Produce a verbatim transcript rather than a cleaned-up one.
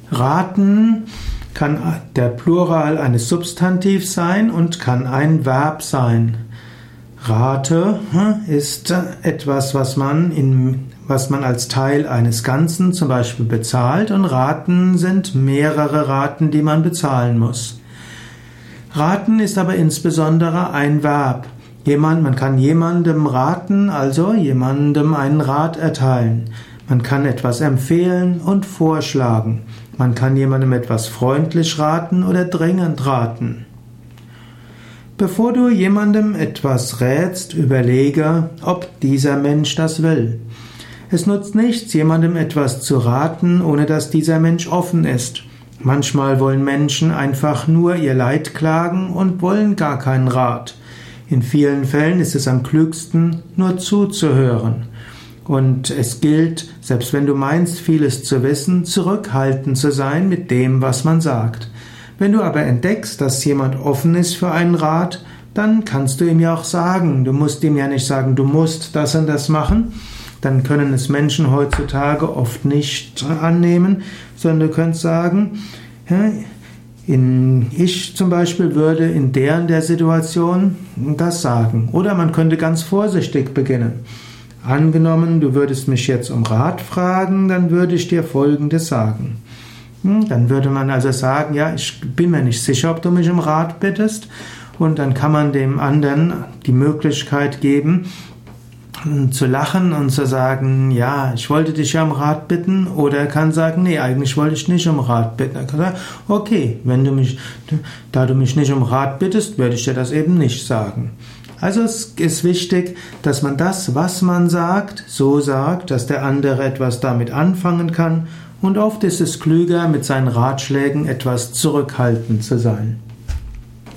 Raten kann der Plural eines Substantivs sein und kann ein Verb sein. Rate ist etwas, was man in, was man als Teil eines Ganzen zum Beispiel bezahlt, und Raten sind mehrere Raten, die man bezahlen muss. Raten ist aber insbesondere ein Verb. Jemand, man kann jemandem raten, also jemandem einen Rat erteilen. Man kann etwas empfehlen und vorschlagen. Man kann jemandem etwas freundlich raten oder dringend raten. Bevor du jemandem etwas rätst, überlege, ob dieser Mensch das will. Es nutzt nichts, jemandem etwas zu raten, ohne dass dieser Mensch offen ist. Manchmal wollen Menschen einfach nur ihr Leid klagen und wollen gar keinen Rat. In vielen Fällen ist es am klügsten, nur zuzuhören. Und es gilt, selbst wenn du meinst, vieles zu wissen, zurückhaltend zu sein mit dem, was man sagt. Wenn du aber entdeckst, dass jemand offen ist für einen Rat, dann kannst du ihm ja auch sagen. Du musst ihm ja nicht sagen, du musst das und das machen. Dann können es Menschen heutzutage oft nicht annehmen, sondern du kannst sagen, ja, in, ich zum Beispiel würde in der und der Situation das sagen. Oder man könnte ganz vorsichtig beginnen. Angenommen, du würdest mich jetzt um Rat fragen, dann würde ich dir Folgendes sagen. Dann würde man also sagen, ja, ich bin mir nicht sicher, ob du mich um Rat bittest. Und dann kann man dem anderen die Möglichkeit geben, zu lachen und zu sagen, ja, ich wollte dich ja um Rat bitten. Oder er kann sagen, nee, eigentlich wollte ich nicht um Rat bitten. Er kann sagen, okay, wenn du mich, da du mich nicht um Rat bittest, werde ich dir das eben nicht sagen. Also es ist wichtig, dass man das, was man sagt, so sagt, dass der andere etwas damit anfangen kann, und oft ist es klüger, mit seinen Ratschlägen etwas zurückhaltend zu sein.